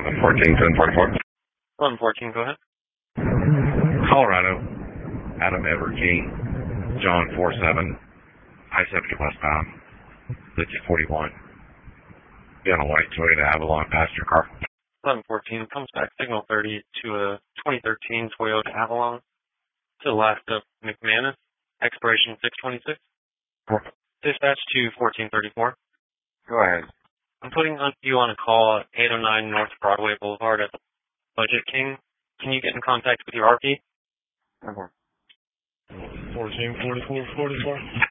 1044. 1114, go ahead. Colorado, Adam Edward Key, John 47, I-70 westbound, Litch 41. You got a white Toyota Avalon passenger car. 1114 comes back, signal 30 to a 2013 Toyota Avalon to the last of McManus, expiration 626. Dispatch to 1434. Go ahead. I'm putting you on a call at 809 North Broadway Boulevard at the Budget King. Can you get in contact with your RP? 1444.